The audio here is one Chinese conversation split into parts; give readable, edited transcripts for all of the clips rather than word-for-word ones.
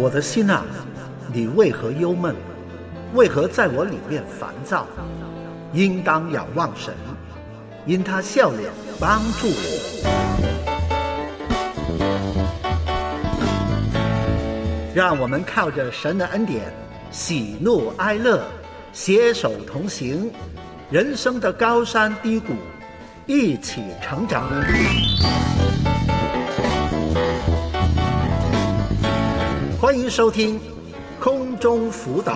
我的心啊，你为何忧闷？为何在我里面烦躁？应当仰望神，因他笑脸帮助我。让我们靠着神的恩典，喜怒哀乐，携手同行，人生的高山低谷，一起成长。欢迎收听空中辅导。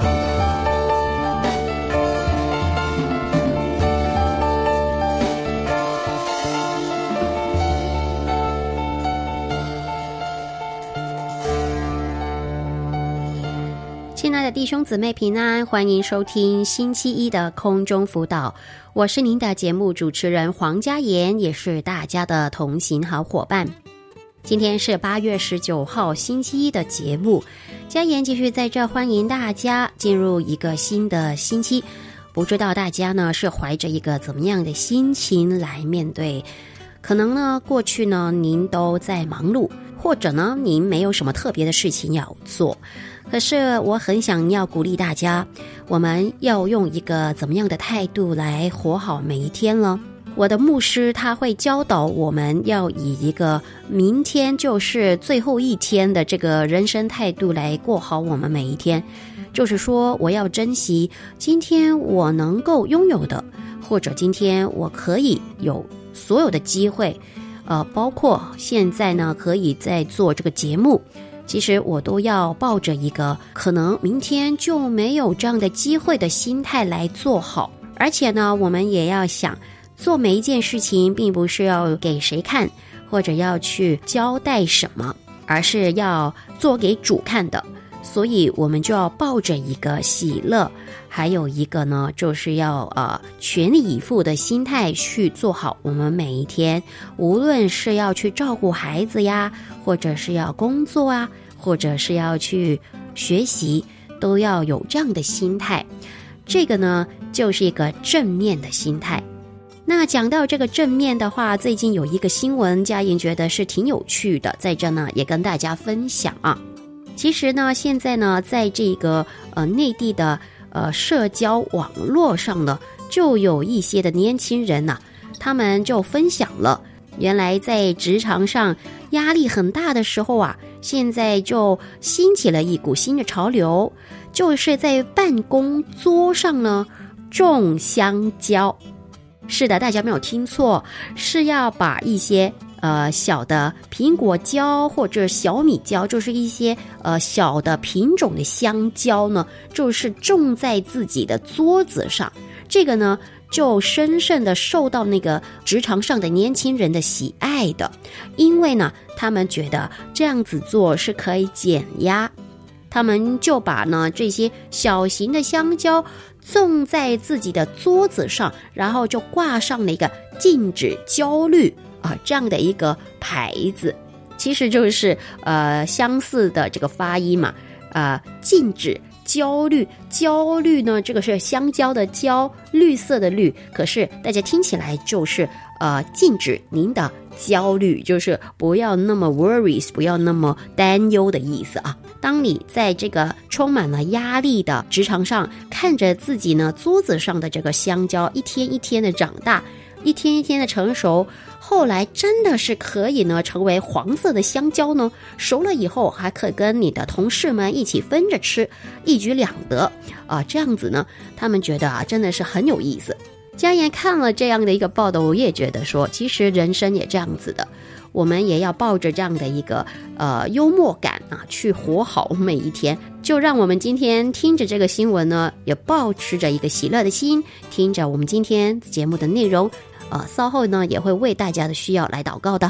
亲爱的弟兄姊妹平安，欢迎收听星期一的空中辅导，我是您的节目主持人黄嘉妍，也是大家的同行好伙伴。今天是8月19号星期一的节目，嘉妍继续在这欢迎大家进入一个新的星期。不知道大家呢是怀着一个怎么样的心情来面对？可能呢过去呢您都在忙碌，或者呢您没有什么特别的事情要做。可是我很想要鼓励大家，我们要用一个怎么样的态度来活好每一天呢？我的牧师他会教导我们要以一个明天就是最后一天的这个人生态度来过好我们每一天。就是说我要珍惜今天我能够拥有的，或者今天我可以有所有的机会，包括现在呢可以在做这个节目，其实我都要抱着一个可能明天就没有这样的机会的心态来做好。而且呢我们也要想，做每一件事情并不是要给谁看，或者要去交代什么，而是要做给主看的。所以我们就要抱着一个喜乐，还有一个呢就是要全力以赴的心态去做好我们每一天，无论是要去照顾孩子呀，或者是要工作啊，或者是要去学习，都要有这样的心态。这个呢就是一个正面的心态。那讲到这个正面的话，最近有一个新闻，嘉妍觉得是挺有趣的，在这呢也跟大家分享啊。其实呢现在呢在这个内地的社交网络上呢，就有一些的年轻人呢，他们就分享了原来在职场上压力很大的时候啊，现在就兴起了一股新的潮流，就是在办公桌上呢种香蕉。是的，大家没有听错，是要把一些小的苹果蕉或者小米蕉，就是一些小的品种的香蕉呢，就是种在自己的桌子上。这个呢就深深的受到那个职场上的年轻人的喜爱的，因为呢他们觉得这样子做是可以减压。他们就把呢这些小型的香蕉种在自己的桌子上，然后就挂上了一个禁止焦虑这样的一个牌子。其实就是相似的这个发音嘛，禁止焦虑。焦虑呢这个是香蕉的蕉，绿色的绿，可是大家听起来就是禁止您的焦虑，就是不要那么 worries， 不要那么担忧的意思啊。当你在这个充满了压力的职场上，看着自己呢桌子上的这个香蕉一天一天的长大，一天一天的成熟，后来真的是可以呢成为黄色的香蕉呢，熟了以后还可以跟你的同事们一起分着吃，一举两得这样子呢他们觉得真的是很有意思。嘉妍看了这样的一个报道，我也觉得说其实人生也这样子的，我们也要抱着这样的一个幽默感去活好每一天。就让我们今天听着这个新闻呢，也抱持着一个喜乐的心，听着我们今天节目的内容，稍后呢也会为大家的需要来祷告的。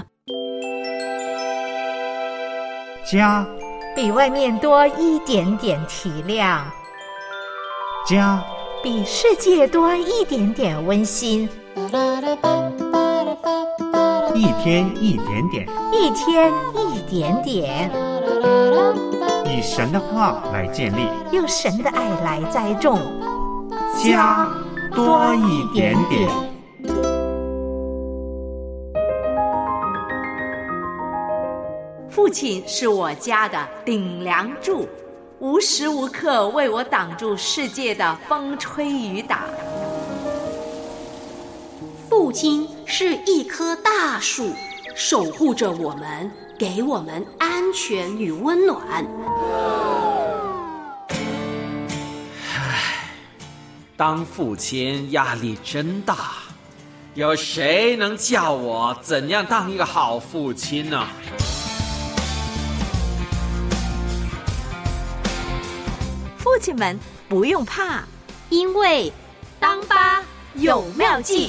家比外面多一点点体谅， 家比世界多一点点温馨， 一天一点点， 一天一点点， 以神的话来建立， 用神的爱来栽种， 家多一点点。 父亲是我家的顶梁柱，无时无刻为我挡住世界的风吹雨打。 父亲是一棵大树，守护着我们，给我们安全与温暖。 当父亲压力真大，有谁能教我怎样当一个好父亲呢？ 父亲们不用怕， 因为当爸有妙计。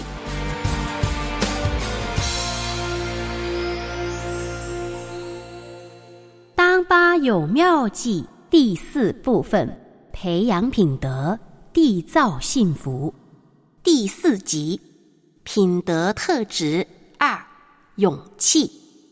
当爸有妙计第4部分，培养品德，缔造幸福。第4集，品德特质2，勇气。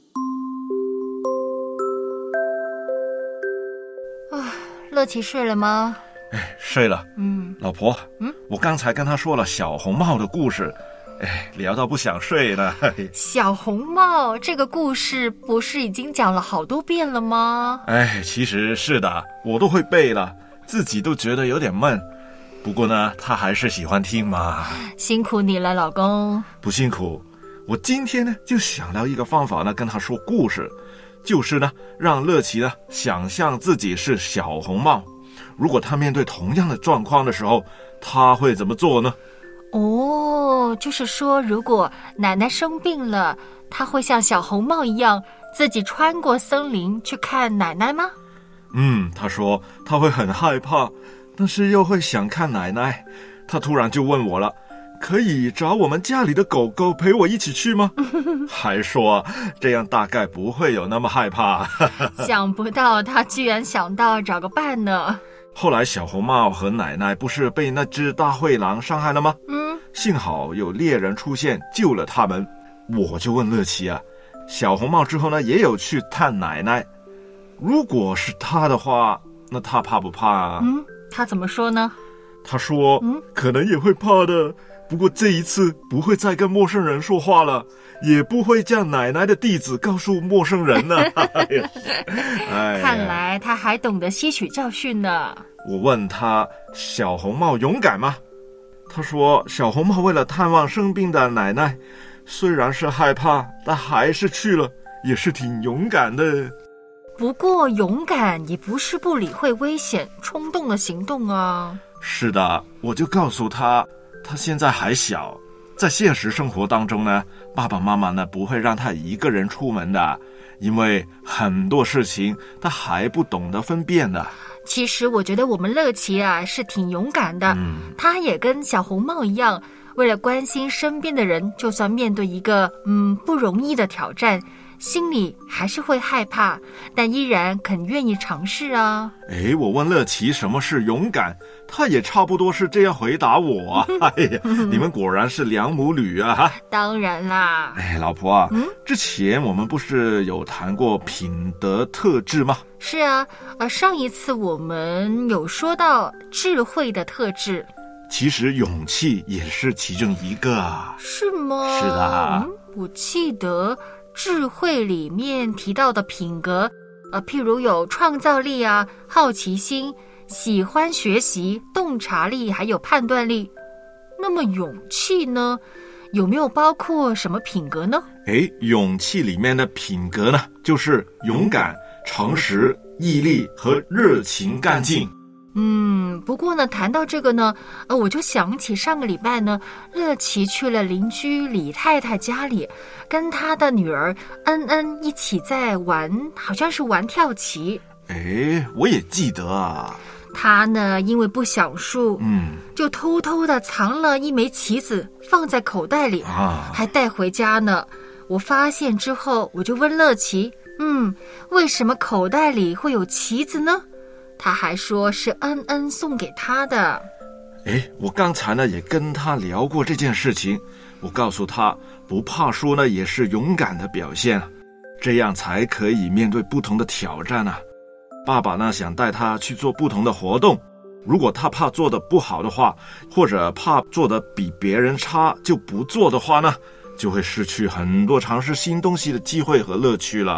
乐琪睡了吗？ 睡了。老婆，我刚才跟他说了小红帽的故事，聊到不想睡了。 小红帽这个故事不是已经讲了好多遍了吗？ 其实是的，我都会背了，自己都觉得有点闷。不过呢，他还是喜欢听嘛。 辛苦你了，老公。 不辛苦，我今天呢就想到一个方法呢，跟他说故事，就是呢让乐琪呢想象自己是小红帽，如果他面对同样的状况的时候，他会怎么做呢？ 就是说如果奶奶生病了，他会像小红帽一样自己穿过森林去看奶奶吗？ 他说他会很害怕，但是又会想看奶奶。他突然就问我了，可以找我们家里的狗狗陪我一起去吗？还说这样大概不会有那么害怕。 想不到他居然想到找个伴呢。 后来小红帽和奶奶不是被那只大灰狼伤害了吗？幸好有猎人出现救了他们。我就问乐琪啊，小红帽之后呢也有去探奶奶，如果是他的话，那他怕不怕啊？ 他怎么说呢？ 他说可能也会怕的，不过这一次不会再跟陌生人说话了，也不会将奶奶的地址告诉陌生人呢。 看来他还懂得吸取教训呢。 我问他，小红帽勇敢吗？他说小红帽为了探望生病的奶奶，虽然是害怕，但还是去了，也是挺勇敢的。 不过勇敢也不是不理会危险冲动的行动啊。 是的，我就告诉他，他现在还小，在现实生活当中呢，爸爸妈妈呢不会让他一个人出门的，因为很多事情他还不懂得分辨的。 其实我觉得我们乐琪啊是挺勇敢的，他也跟小红帽一样，为了关心身边的人，就算面对一个不容易的挑战，心里还是会害怕，但依然肯愿意尝试啊。 我问乐琪什么是勇敢，他也差不多是这样回答我。你们果然是两母女啊。 当然啦。 老婆啊，之前我们不是有谈过品德特质吗？ 是啊，上一次我们有说到智慧的特质， 其实勇气也是其中一个啊。 是吗？ 是的。 我记得智慧里面提到的品格，譬如有创造力啊、好奇心、喜欢学习、洞察力，还有判断力。那么勇气呢，有没有包括什么品格呢？ 勇气里面的品格呢，就是勇敢、诚实、毅力和热情干劲。 不过呢，谈到这个呢，我就想起上个礼拜呢，乐琪去了邻居李太太家里，跟她的女儿恩恩一起在玩，好像是玩跳棋。 我也记得啊。 她呢，因为不想输，就偷偷的藏了一枚棋子放在口袋里，还带回家呢。我发现之后，我就问乐琪，为什么口袋里会有棋子呢？他还说是恩恩送给他的。 我刚才呢也跟他聊过这件事情，我告诉他不怕输呢也是勇敢的表现，这样才可以面对不同的挑战啊。爸爸呢想带他去做不同的活动，如果他怕做得不好的话，或者怕做得比别人差就不做的话呢，就会失去很多尝试新东西的机会和乐趣了。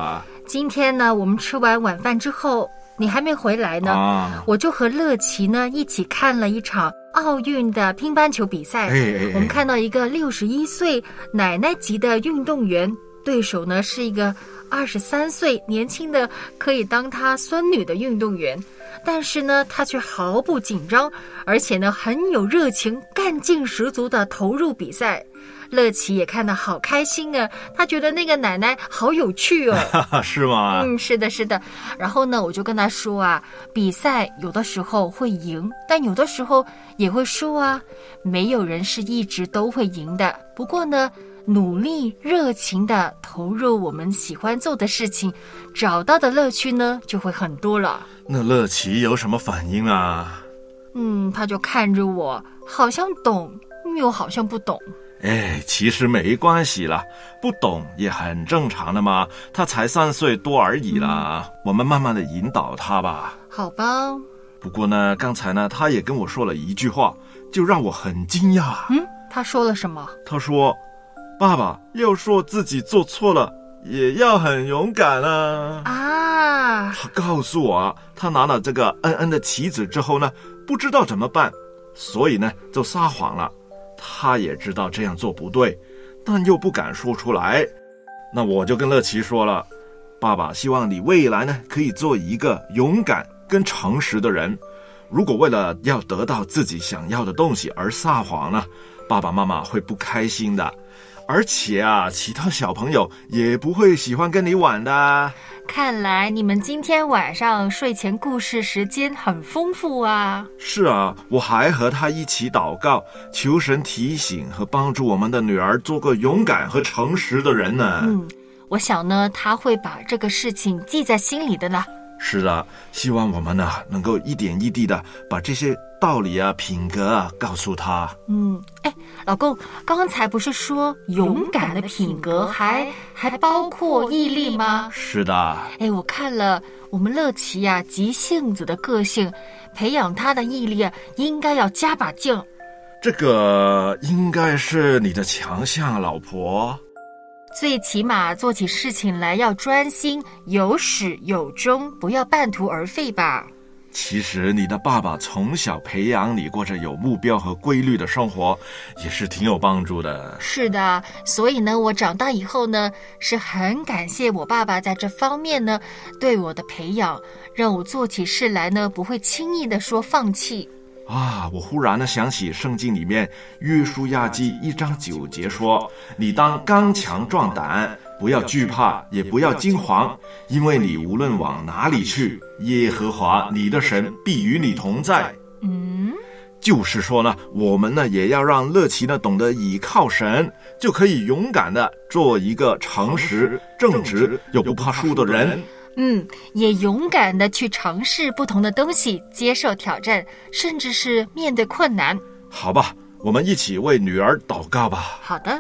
今天呢，我们吃完晚饭之后，你还没回来呢，我就和乐琪呢一起看了一场奥运的乒乓球比赛。我们看到一个61岁奶奶级的运动员，对手呢是一个23岁年轻的可以当她孙女的运动员，但是呢她却毫不紧张，而且呢很有热情，干劲十足的投入比赛。乐琪也看得好开心啊，他觉得那个奶奶好有趣哦。 是吗？ 是的，是的。然后呢，我就跟他说啊，比赛有的时候会赢，但有的时候也会输啊。没有人是一直都会赢的。不过呢，努力热情的投入我们喜欢做的事情，找到的乐趣呢就会很多了。 那乐琪有什么反应啊？ 他就看着我，好像懂，又好像不懂。 其实没关系啦，不懂也很正常的嘛，他才3岁多而已啦，我们慢慢的引导他吧。 好吧。 不过呢，刚才呢，他也跟我说了一句话，就让我很惊讶。 他说了什么？ 他说，爸爸要说自己做错了，也要很勇敢啊。他告诉我啊，他拿了这个恩恩的棋子之后呢，不知道怎么办，所以呢，就撒谎了。他也知道这样做不对，但又不敢说出来。那我就跟乐琪说了，爸爸希望你未来呢可以做一个勇敢跟诚实的人。如果为了要得到自己想要的东西而撒谎呢，爸爸妈妈会不开心的，而且啊，其他小朋友也不会喜欢跟你玩的。 看来你们今天晚上睡前故事时间很丰富啊。 是啊，我还和他一起祷告，求神提醒和帮助我们的女儿做个勇敢和诚实的人呢。 我想呢，他会把这个事情记在心里的呢。 是的，希望我们呢能够一点一滴的把这些道理啊、品格啊告诉他。 老公，刚才不是说勇敢的品格还包括毅力吗？ 是的。 我看了我们乐琪啊急性子的个性，培养他的毅力应该要加把劲。 这个应该是你的强项，老婆。 最起码做起事情来要专心，有始有终，不要半途而废吧。 其实你的爸爸从小培养你过着有目标和规律的生活，也是挺有帮助的。 是的，所以呢，我长大以后呢，是很感谢我爸爸在这方面呢对我的培养，让我做起事来呢不会轻易的说放弃。 我忽然呢想起圣经里面约书亚记1章9节说，你当刚强壮胆，不要惧怕，也不要惊惶，因为你无论往哪里去，耶和华你的神必与你同在。就是说呢，我们呢也要让乐琪呢懂得倚靠神，就可以勇敢的做一个诚实、正直又不怕输的人。 也勇敢的去尝试不同的东西，接受挑战，甚至是面对困难。 好吧，我们一起为女儿祷告吧。 好的。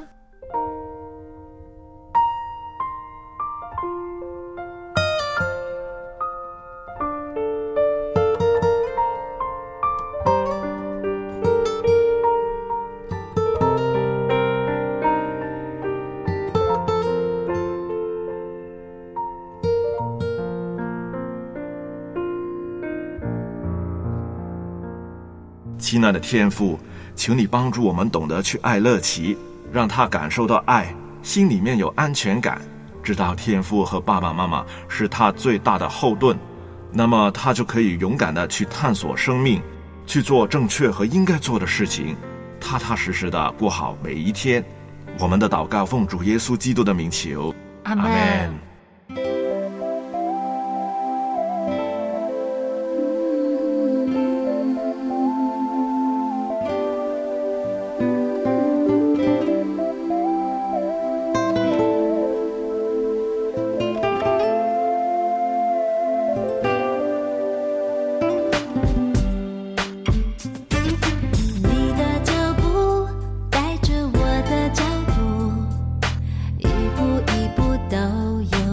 亲爱的天父，求你帮助我们懂得去爱乐琪，让他感受到爱，心里面有安全感，知道天父和爸爸妈妈是他最大的后盾，那么他就可以勇敢的去探索生命，去做正确和应该做的事情，踏踏实实的过好每一天。我们的祷告奉主耶稣基督的名求， 阿们。 一步一步都有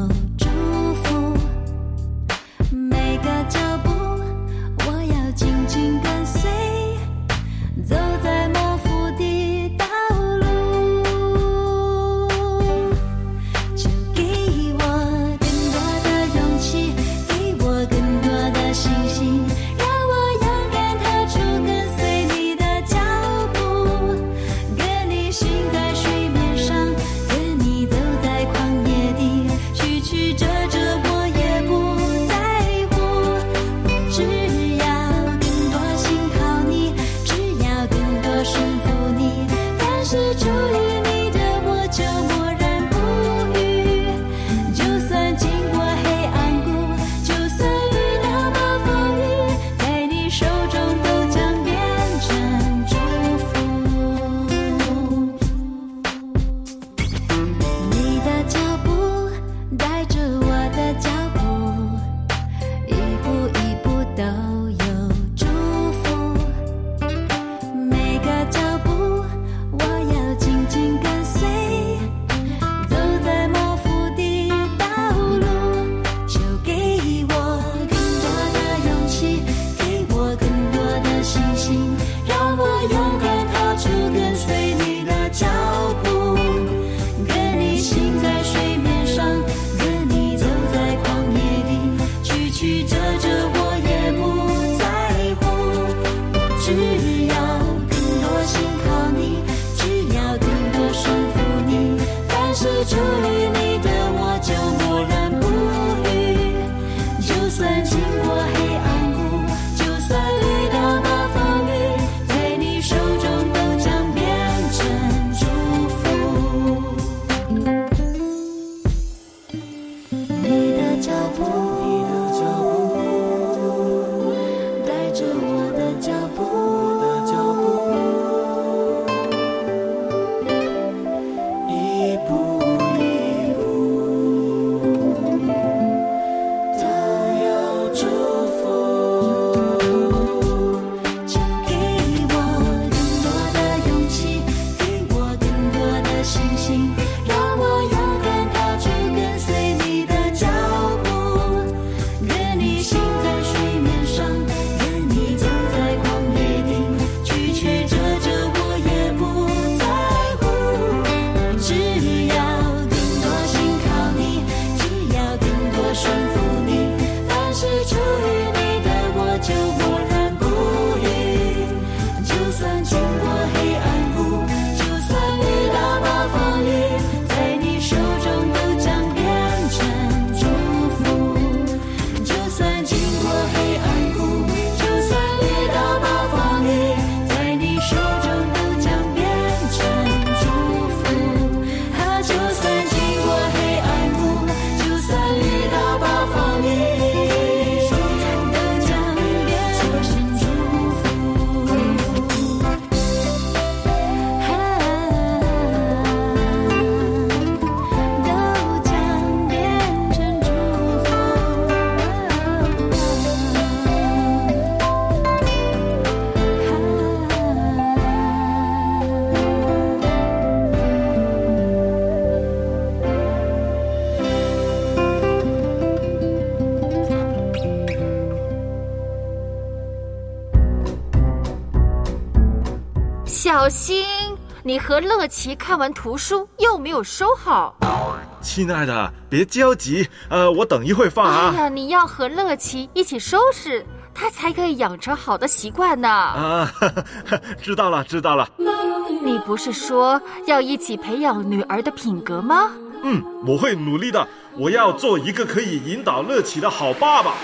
小心，你和乐琪看完图书又没有收好。 亲爱的，别焦急，我等一会放啊。 哎呀，你要和乐琪一起收拾，他才可以养成好的习惯呢。 知道了，知道了。 你不是说要一起培养女儿的品格吗？ 我会努力的，我要做一个可以引导乐琪的好爸爸。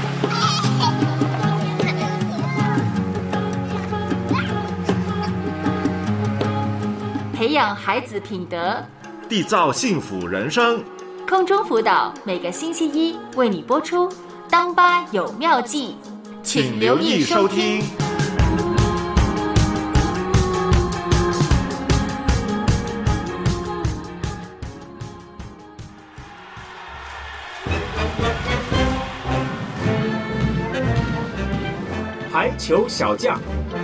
培养孩子品德， 缔造幸福人生。 空中辅导每个星期一为你播出，当爸有妙计， 请留意收听。 排球小将。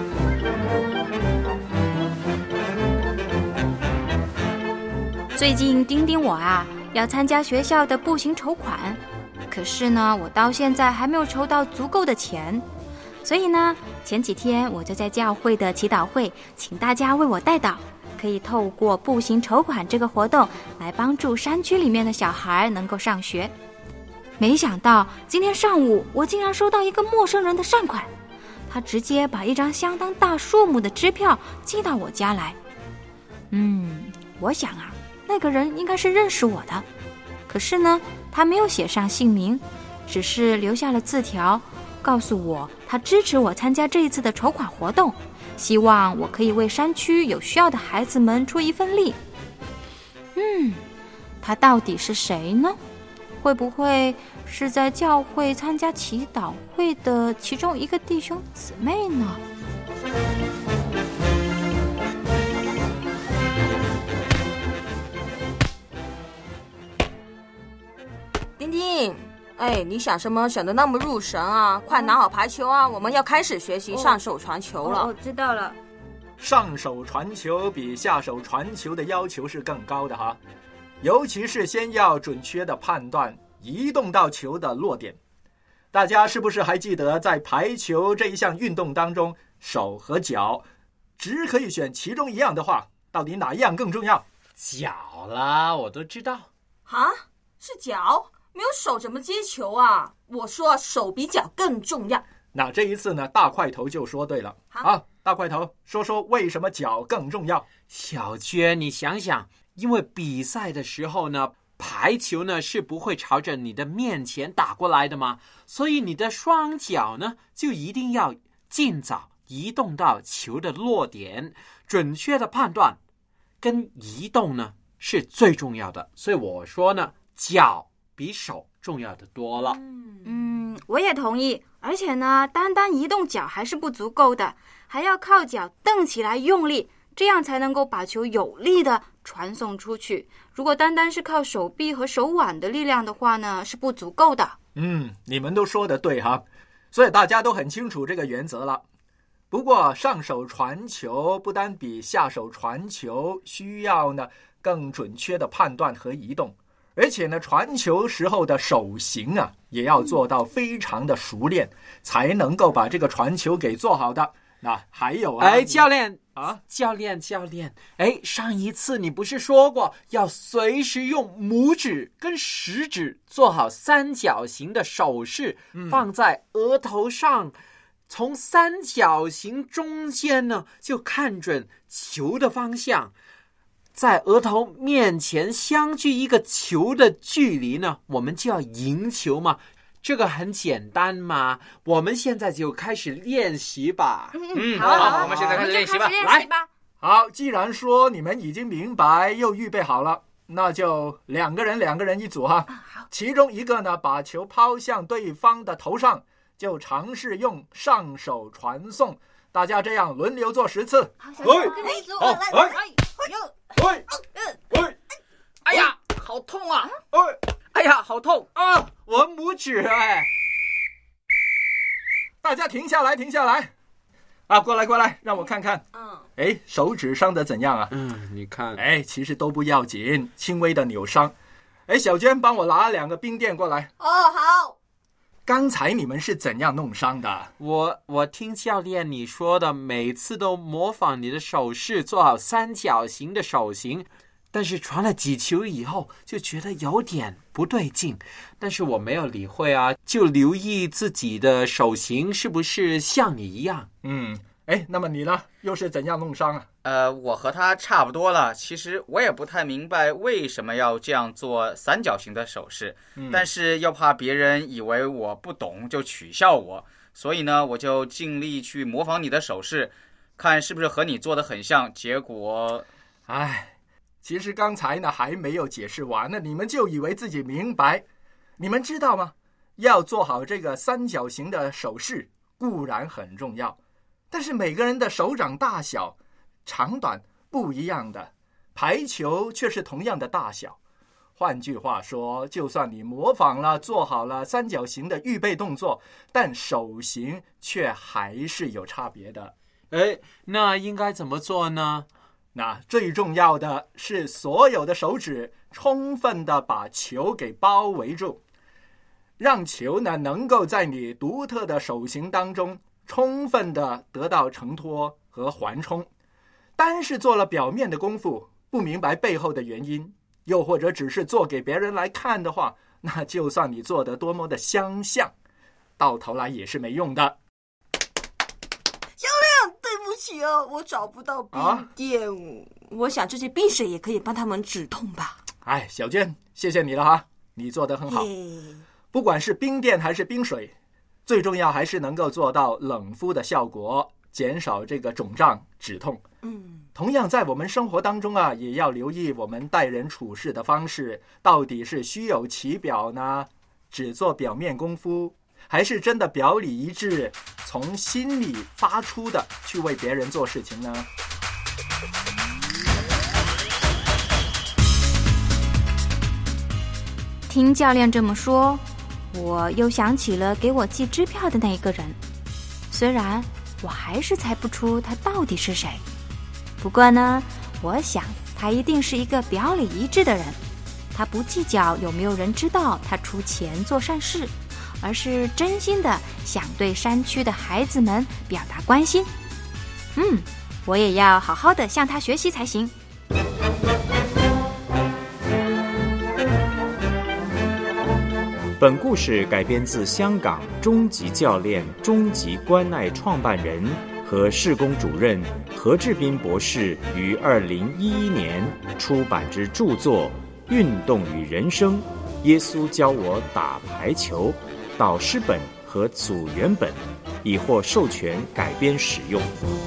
最近丁丁我要参加学校的步行筹款，可是呢我到现在还没有筹到足够的钱，所以呢前几天我就在教会的祈祷会请大家为我代祷，可以透过步行筹款这个活动来帮助山区里面的小孩能够上学。没想到今天上午我竟然收到一个陌生人的善款，他直接把一张相当大数目的支票寄到我家来。我想那个人应该是认识我的，可是呢他没有写上姓名，只是留下了字条，告诉我他支持我参加这一次的筹款活动，希望我可以为山区有需要的孩子们出一份力。他到底是谁呢？会不会是在教会参加祈祷会的其中一个弟兄姊妹呢？ 丁丁，你想什么想得那么入神啊？快拿好排球啊，我们要开始学习上手传球了。 知道了。 上手传球比下手传球的要求是更高的哈，尤其是先要准确的判断移动到球的落点。大家是不是还记得在排球这一项运动当中，手和脚只可以选其中一样的话，到底哪一样更重要？ 脚啦，我都知道。 是脚？没有手怎么接球啊？我说手比脚更重要。 那这一次呢，大块头就说对了。好，大块头说说为什么脚更重要。 小娟，你想想，因为比赛的时候呢，排球呢是不会朝着你的面前打过来的嘛，所以你的双脚呢就一定要尽早移动到球的落点，准确的判断跟移动呢是最重要的。所以我说呢，脚比手重要的多了。 我也同意。而且呢，单单移动脚还是不足够的，还要靠脚蹬起来用力，这样才能够把球有力的传送出去。如果单单是靠手臂和手腕的力量的话呢，是不足够的。 你们都说得对哈，所以大家都很清楚这个原则了。不过上手传球不单比下手传球需要呢更准确的判断和移动，而且呢传球时候的手型也要做到非常的熟练，才能够把这个传球给做好的。那还有教练上一次你不是说过要随时用拇指跟食指做好三角形的手势，放在额头上，从三角形中间呢就看准球的方向，在额头面前相距一个球的距离呢，我们就要赢球嘛。这个很简单嘛，我们现在就开始练习吧。 好，我们现在开始练习吧。来，好，既然说你们已经明白又预备好了，那就两个人一组哈。其中一个呢把球抛向对方的头上，就尝试用上手传送。大家这样轮流做10次。 哎呀，好痛啊！哎呀，好痛啊！我拇指大家停下来过来，让我看看。手指伤得怎样啊？ 你看， 其实都不要紧，轻微的扭伤。小娟帮我拿2个冰垫过来。 好。 刚才你们是怎样弄伤的？ 我听教练你说的，每次都模仿你的手势，做好三角形的手型，但是传了几球以后就觉得有点不对劲，但是我没有理会啊，就留意自己的手型是不是像你一样。 那么你呢？又是怎样弄伤啊？ 我和他差不多了。其实我也不太明白为什么要这样做三角形的手势，但是又怕别人以为我不懂就取笑我，所以呢，我就尽力去模仿你的手势，看是不是和你做的很像。结果， 其实刚才呢还没有解释完呢，你们就以为自己明白。你们知道吗？要做好这个三角形的手势固然很重要，但是每个人的手掌大小、长短不一样的，排球却是同样的大小。换句话说，就算你模仿了、做好了三角形的预备动作，但手型却还是有差别的。 那应该怎么做呢？ 那最重要的是所有的手指充分的把球给包围住，让球呢能够在你独特的手型当中充分的得到承托和缓冲。单是做了表面的功夫，不明白背后的原因，又或者只是做给别人来看的话，那就算你做得多么的相像，到头来也是没用的。 教练，对不起啊，我找不到冰垫，我想这些冰水也可以帮他们止痛吧。 小娟，谢谢你了哈，你做得很好。不管是冰垫还是冰水，最重要还是能够做到冷敷的效果，减少这个肿胀止痛。同样在我们生活当中啊，也要留意我们待人处事的方式，到底是虚有其表呢，只做表面功夫，还是真的表里一致，从心里发出的去为别人做事情呢？ 听教练这么说，我又想起了给我寄支票的那一个人，虽然我还是猜不出他到底是谁，不过呢，我想他一定是一个表里一致的人，他不计较有没有人知道他出钱做善事，而是真心的想对山区的孩子们表达关心。我也要好好的向他学习才行。 本故事改编自香港终极教练终极关爱创办人和事工主任何志斌博士于2011年出版之著作《运动与人生：耶稣教我打排球》导师本和组员本，已获授权改编使用。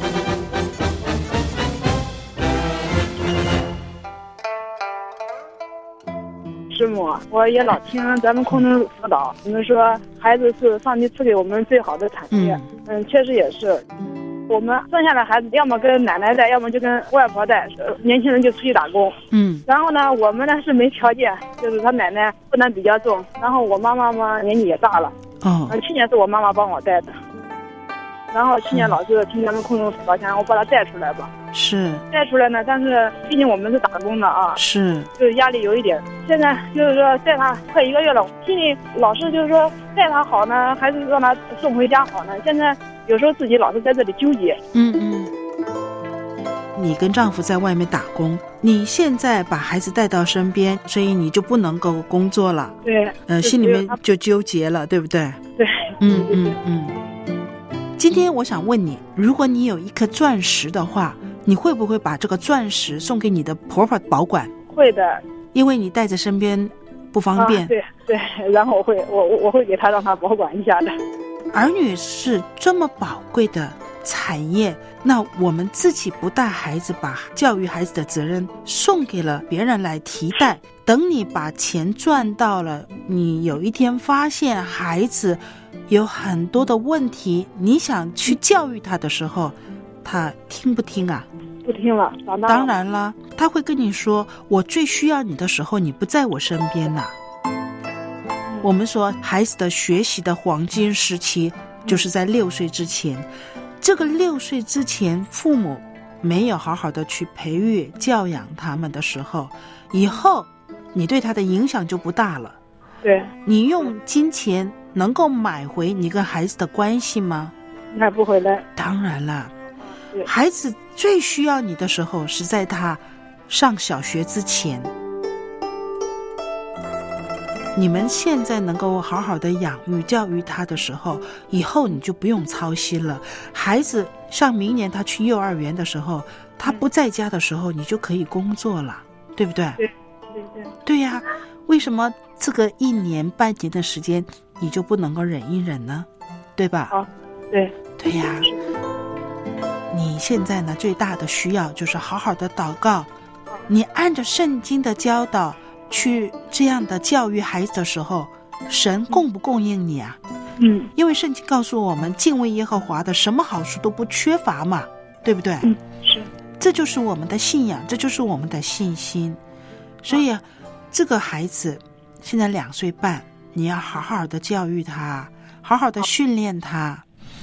师母，我也老听咱们空中辅导，你们说孩子是上帝赐给我们最好的产业，确实也是。我们生下来孩子要么跟奶奶带，要么就跟外婆带，年轻人就出去打工。然后呢，我们呢是没条件，就是他奶奶负担比较重，然后我妈妈嘛年纪也大了。去年是我妈妈帮我带的，然后去年老师听咱们空中辅导，想我把他带出来吧。 是带出来呢，但是毕竟我们是打工的啊， 是就是压力有一点。现在就是说带他快1个月了，心里老是就是说带他好呢，还是让他送回家好呢？现在有时候自己老是在这里纠结。 你跟丈夫在外面打工，你现在把孩子带到身边，所以你就不能够工作了。 对， 心里面就纠结了，对不对？ 对， 今天我想问你，如果你有一颗钻石的话，你会不会把这个钻石送给你的婆婆保管？ 会的， 因为你带在身边不方便。 对，然后我会给她让她保管一下的。 儿女是这么宝贵的产业，那我们自己不带孩子，把教育孩子的责任送给了别人来替代。等你把钱赚到了，你有一天发现孩子有很多的问题，你想去教育他的时候，他听不听啊？ 不听了， 当然了，他会跟你说，我最需要你的时候你不在我身边了。我们说孩子的学习的黄金时期就是在6岁之前，这个6岁之前父母没有好好的去培育教养他们的时候，以后你对他的影响就不大了。 对， 你用金钱能够买回你跟孩子的关系吗？ 买不回来。 当然了，孩子最需要你的时候是在他上小学之前。你们现在能够好好的养育教育他的时候，以后你就不用操心了。孩子像明年他去幼儿园的时候，他不在家的时候，你就可以工作了，对不对？对呀，为什么这个1年半年的时间你就不能够忍一忍呢？对吧？对呀。你现在呢，最大的需要就是好好的祷告，你按着圣经的教导去这样的教育孩子的时候，神供不供应你啊？因为圣经告诉我们，敬畏耶和华的什么好处都不缺乏嘛，对不对？ 是。 这就是我们的信仰，这就是我们的信心。所以这个孩子现在2岁半，你要好好的教育他，好好的训练他。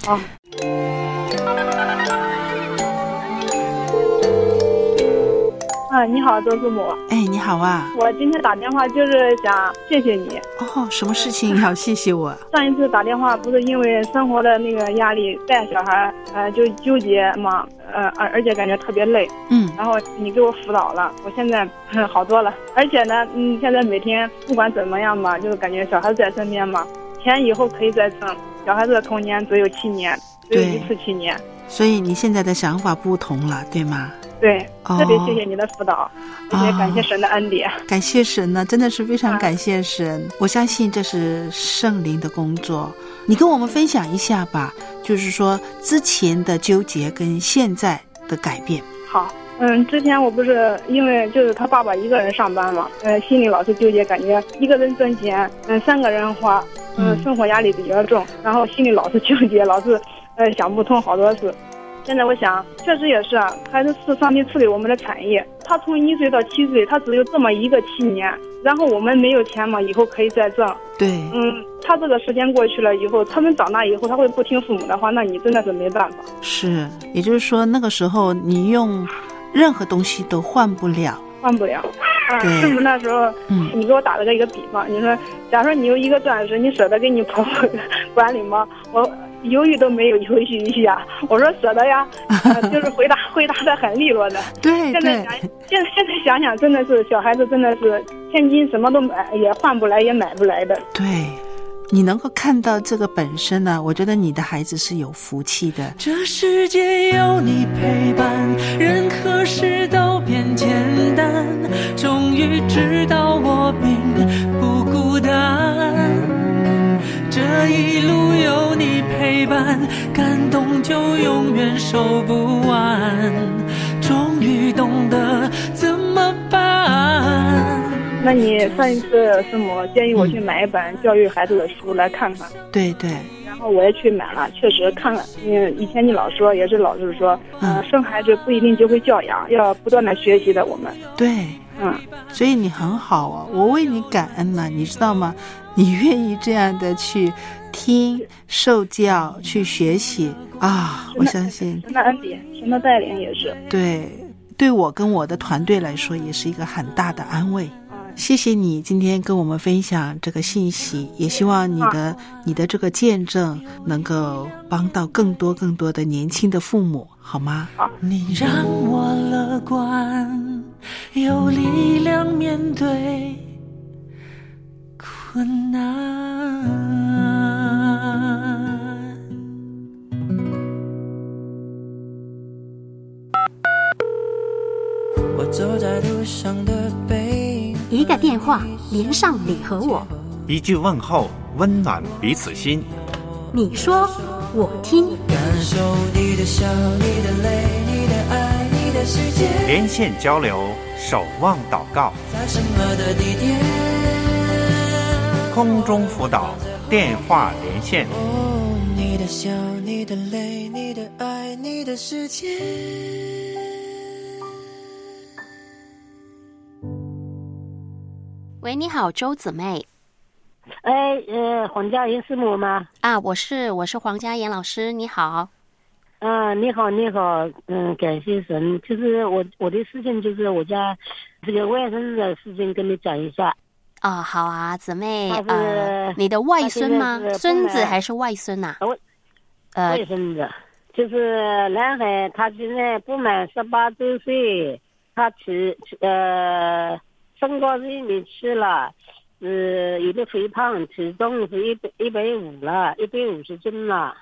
你好，周师母。 你好啊。 我今天打电话就是想谢谢你。 什么事情要谢谢我？ 上一次打电话不是因为生活的那个压力，带小孩就纠结嘛，而且感觉特别累。然后你给我辅导了，我现在好多了。而且呢，现在每天不管怎么样嘛，就是感觉小孩子在身边嘛，钱以后可以再挣。小孩子的童年只有7年，只有一次7年。 所以你现在的想法不同了，对吗？ 对，特别谢谢你的辅导，而且感谢神的恩典。 感谢神呢，真的是非常感谢神。我相信这是圣灵的工作。你跟我们分享一下吧，就是说之前的纠结跟现在的改变。 好，之前我不是因为就是他爸爸一个人上班嘛，心里老是纠结，感觉一个人挣钱，3个人花，生活压力比较重，然后心里老是纠结，老是想不通好多事。现在我想，确实也是啊，孩子是上帝赐给我们的产业。他从1岁到7岁，他只有这么一个7年，然后我们没有钱嘛，以后可以再挣。 对， 他这个时间过去了以后，他们长大以后，他会不听父母的话，那你真的是没办法。 是，也就是说那个时候你用任何东西都换不了。 是不是那时候，你给我打了一个比方，你说，假如说你有1个钻石，你舍得给你婆婆管理吗？我犹豫都没有犹豫一下，我说舍得呀，就是回答的很利落的。 对， 现在想想，真的是小孩子真的是千金什么都也换不来，也买不来的。 对，你能够看到这个本身呢，我觉得你的孩子是有福气的。 这世界有你陪伴，任何事都变简单，终于知道我并不孤单。这一路有你陪伴，感动就永远收不完，终于懂得怎么办。 那你上一次师母建议我去买一本教育孩子的书来看看。 对。 然后我也去买了，确实看了。以前你老说，也是老是说，生孩子不一定就会教养，要不断的学习的。我们对，所以你很好啊，我为你感恩呢，你知道吗？你愿意这样的去听受教去学习啊，我相信神的恩典，神的带领也是对我跟我的团队来说也是一个很大的安慰。谢谢你今天跟我们分享这个信息，也希望你的这个见证能够帮到更多的年轻的父母，好吗？ 好， 你让我乐观，有力量面对困难。我走在路上的背， 一个电话连上你和我， 一句问候温暖彼此心。 你说我听， 感受你的笑，你的泪，你的爱，你的世界。 连线交流，守望祷告， 在什么的地点？ 空中辅导电话连线。 你的笑，你的泪，你的爱，你的世界。 喂，你好，周姊妹。 黄家妍师母吗？ 啊，我是黄家妍老师，你好。 你好，感谢神。就是我的事情，就是我家这个外甥的事情，跟你讲一下。 啊，好啊，姊妹，你的外孙吗？孙子还是外孙呐？ 外孙子，就是男孩，他现在不满18周岁，他身高是1.7米了，有点肥胖，体重是150了，150斤了。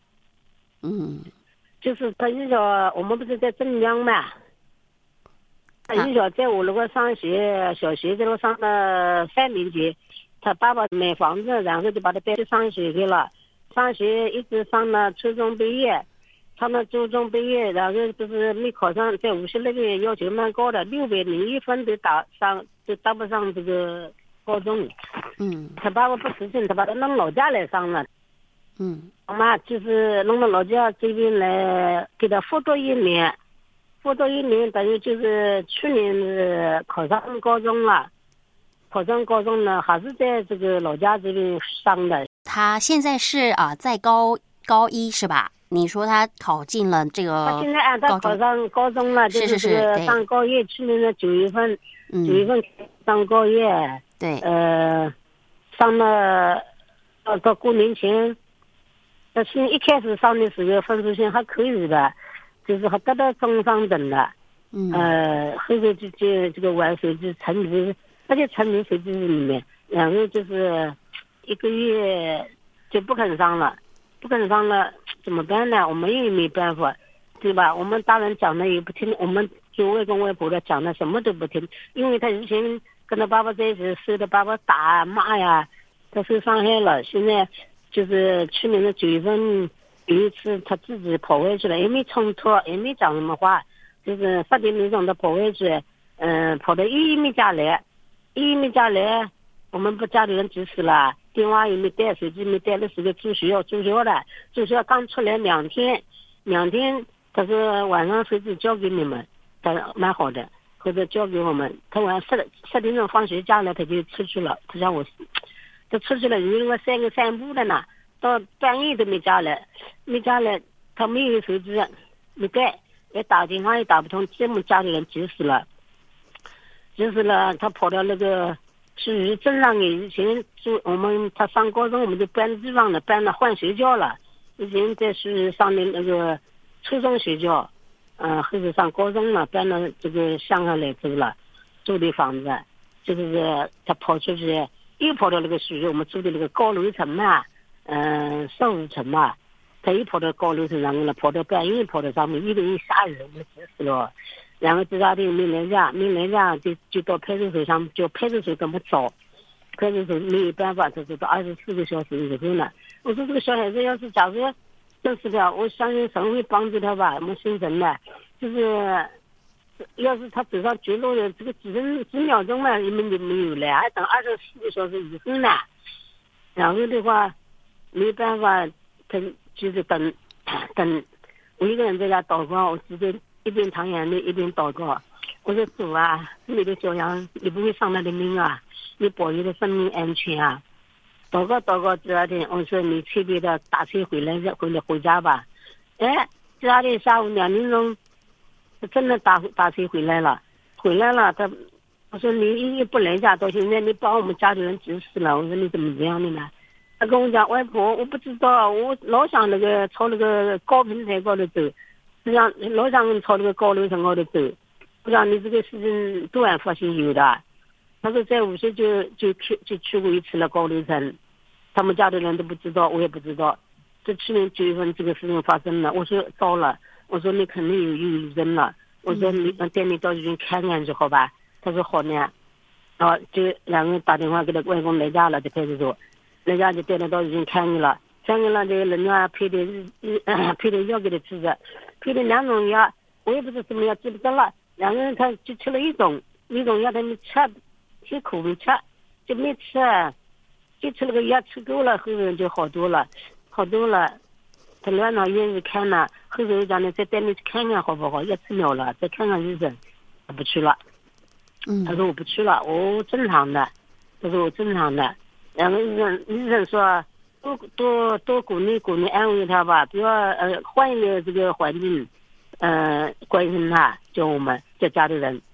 就是他从小，我们不是在镇江嘛，他从小在我那个上学，小学在那上了3年级，他爸爸买房子，然后就把他带去上学去了，上学一直上了初中毕业，上了初中毕业，然后就是没考上，在无锡那边要求蛮高的，601分都达不上这个高中。他爸爸不死心，他把他弄老家来上了。我妈就是弄到老家这边来给他辅导1年，等于就是去年考上高中了，考上高中呢还是在这个老家这边上的。 他现在是在高一是吧？你说他考进了这个， 他现在他考上高中了，就是上高一，去年的9月份上高一， 对， 上了到过年前。他现一开始上的时候分数线还可以的，就是还得到中上等的。后头就这个玩手机沉迷，而且沉迷手机里面，然后就是1个月就不肯上了，怎么办呢？我们也没办法，对吧？我们大人讲的也不听，我们就外公外婆的讲的什么都不听，因为他以前跟他爸爸在一起受他爸爸打骂呀，他受伤害了，现在。就是去年的9月份有一次他自己跑回去了，也没冲突，也没讲什么话，就是10点多钟他跑回去，跑到姨妹家来，我们不家里人急死了，电话也没带，手机没带，那时候住学校刚出来2天，他说晚上手机交给你们，他蛮好的，或者交给我们，他晚上10点钟放学家了，他就出去了，他让我。他出去了，因为我3个散步的呢，到半夜都没家来，他没有手机，没带，也打电话也打不通，这么家里人急死了，他跑到那个去镇上的，以前住他上高中我们就搬地方了，搬了换学校了，以前在是上的那个初中学校，后头上高中了，搬到这个乡下来住了，住的房子，就是他跑出去。又跑到那个学校，我们住的那个高楼层嘛，15层嘛，他又跑到高楼层上面了，跑到半夜跑到上面，一个人吓人，我们急死了。然后这家店没来家，就到派出所上，叫派出所给我们找，派出所没有办法，他就到24个小时以后了。我说这个小孩子要是假如真是的，我相信神会帮助他吧，我们信神的，就是。要是他走上绝路了，这个几秒钟嘛，你们就没有了，还等24个小时以后呢。然后的话，没办法，就是等，我一个人在家祷告，我直接一边淌眼泪一边祷告。我说主啊，你的小羊，你不会伤他的命啊，你保佑的生命安全啊。祷告第二天，我说你特别的打车回家吧。第二天下午2点钟。真的打车回来了，我说你不来家，到现在你把我们家里人急死了。我说你怎么这样的呢？他跟我讲，外婆，我不知道，我老想朝那个高平台高头走，老想朝那个高楼层高头走。我讲你这个事情突然发现有的，他说在无锡就去过一次了高楼层，他们家的人都不知道，我也不知道。这去年9月份这个事情发生了，我说糟了。我说你肯定有人了，我说你带你到医院看看去好吧？他说好呢，就2个人打电话给他外公来家了，在派出所，来家就带他到医院看了，这个人家配的药给他吃的，配的2种药，我也不知道什么药记不得了，2个人他就吃了一种药他没吃，一口没吃，就没吃，就吃了个药吃够了，后面就好多了。他乱到医院去看了，后头讲呢，再带你去看看好不好？要治疗了，再看看医生。他不去了。他说我不去了，我正常的。他说我正常的。然后医生说多鼓励安慰他吧，不要换一个这个环境，关心他，叫我们叫家里人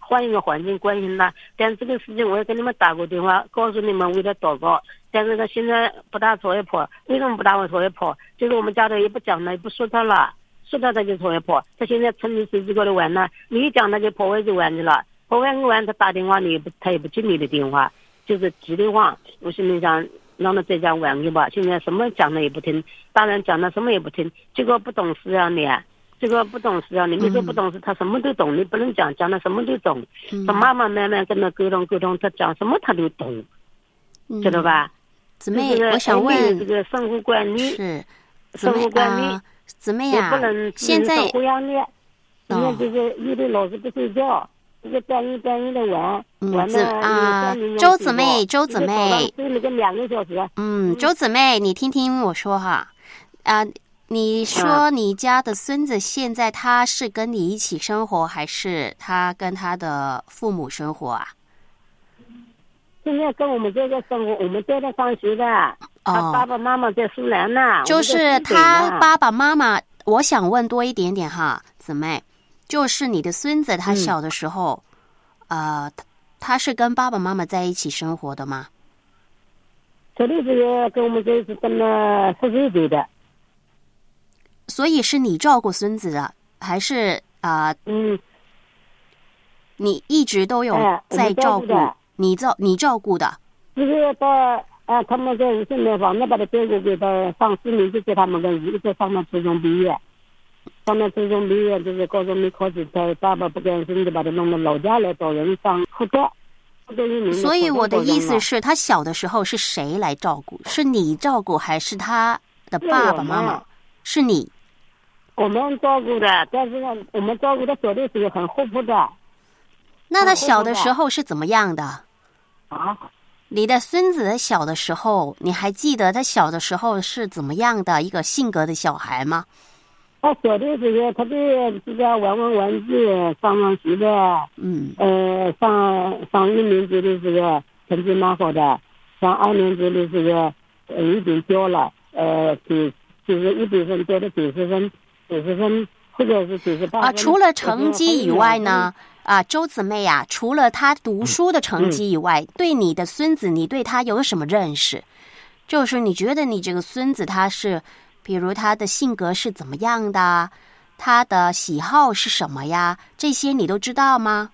换一个环境关心他。但这个事情我也跟你们打过电话，告诉你们为了祷告，但是他现在不大朝外跑。为什么不大往朝外跑？就是我们家的也不讲了，也不说他了，说他就朝外跑。他现在趁你手机高头玩呢，你一讲他就跑外去玩去了，跑外去玩他打电话他也不接你的电话，就是急的话，我心里想让他在家玩去吧。现在什么讲的也不听，大人讲的什么也不听，这个不懂事啊你。这个不懂事啊！你没说不懂事，他什么都懂。你不能讲的什么都懂。他妈妈慢慢跟他沟通，他讲什么他都懂，知道吧？ 姊妹，我想问这个生活管理是生活管理， 姊妹呀，现在生活压力，现在就是有的老是不睡觉，这个半夜的玩了周姊妹， 睡了个2个小时。 周姊妹，你听听我说哈，你说你家的孙子现在他是跟你一起生活，还是他跟他的父母生活啊？ 现在跟我们这个生活，我们带他上学的，他爸爸妈妈在苏南呢。 就是他爸爸妈妈，我想问多一点点哈，姊妹，就是你的孙子他小的时候，他是跟爸爸妈妈在一起生活的吗？ 小的时候跟我们在一起跟了14岁的。 所以是你照顾孙子的，还是你一直都有在照顾？你照顾的？ 就是到他们在50买房子，把他照顾给他上4年级，给他们一个上了初中毕业，就是高中没考起，他爸爸不甘心的把他弄到老家来找人上辅导。 所以我的意思是，他小的时候是谁来照顾？是你照顾，还是他的爸爸妈妈？是你。 我们照顾的，但是呢，我们照顾的小的时候很活泼的。 那他小的时候是怎么样的？你的孙子小的时候，你还记得他小的时候是怎么样的一个性格的小孩吗？ 他小的时候，他就玩玩具，上学的。上1年级的时候成绩蛮好的，上2年级的时候已经掉了，就是100分掉到90分。90分或者是98分。 除了成绩以外呢，周姊妹呀，除了他读书的成绩以外，对你的孙子，你对他有什么认识？就是你觉得你这个孙子他是，比如他的性格是怎么样的，他的喜好是什么呀？这些你都知道吗？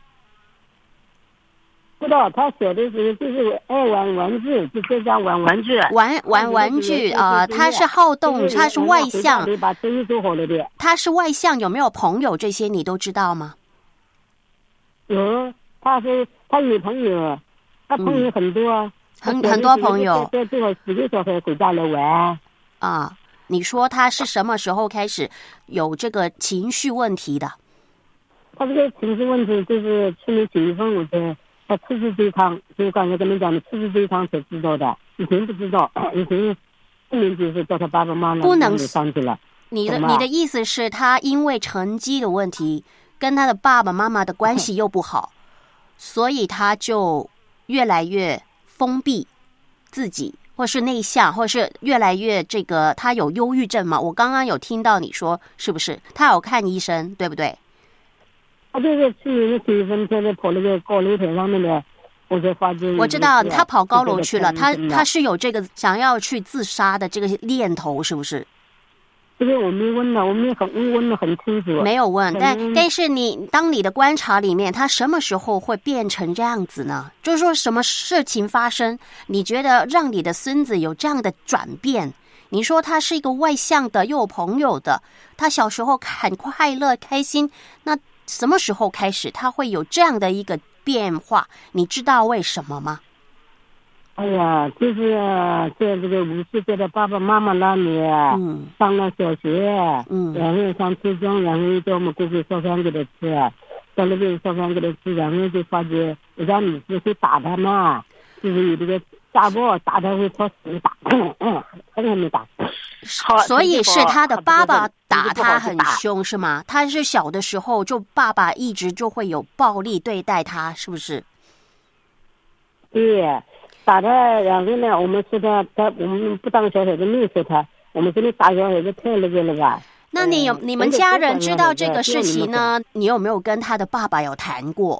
知道，他小的时候就是爱玩玩具，就在家玩玩具。 玩玩具他是好动，他是外向。 把生意做好了的。 他是外向，有没有朋友？这些你都知道吗？ 有，他有朋友，他朋友很多， 很多朋友。 最好10个小孩回家来玩。 你说他是什么时候开始有这个情绪问题的？ 他这个情绪问题就是去年9月份他吃这一趟，就刚才跟你讲的，吃这一趟才知道的，以前不知道，以前4年级是叫他爸爸妈妈不能上去了。 你的意思是，他因为成绩的问题，跟他的爸爸妈妈的关系又不好，所以他就越来越封闭自己，或是内向，或是越来越他有忧郁症嘛？我刚刚有听到你说，是不是？他有看医生，对不对？ 他就是去年的9月份，他在跑那个高楼台上面的，我才发现。 我知道他跑高楼去了，他是有这个想要去自杀的这个念头，是不是？ 这个我没问了，我问得很清楚。 没有问，但是当你的观察里面，他什么时候会变成这样子呢？就是说什么事情发生，你觉得让你的孙子有这样的转变？你说他是一个外向的，又有朋友的，他小时候很快乐开心，那什么时候开始他会有这样的一个变化？你知道为什么吗？ 哎呀，就是在这个50岁的爸爸妈妈那里，上了小学，然后上初中，然后又叫我们过去烧饭给他吃，到那边烧饭给他吃，然后就发觉人家女士会打他嘛，就是有这个家暴，打他会朝死打，他还没打。 所以是他的爸爸打他很凶是吗？他是小的时候就爸爸一直就会有暴力对待他，是不是？ 对，打他，然后呢，我们说我们不当小孩子没有说他，我们这里打小孩子太那个了吧？ 那你们家人知道这个事情呢？你有没有跟他的爸爸有谈过？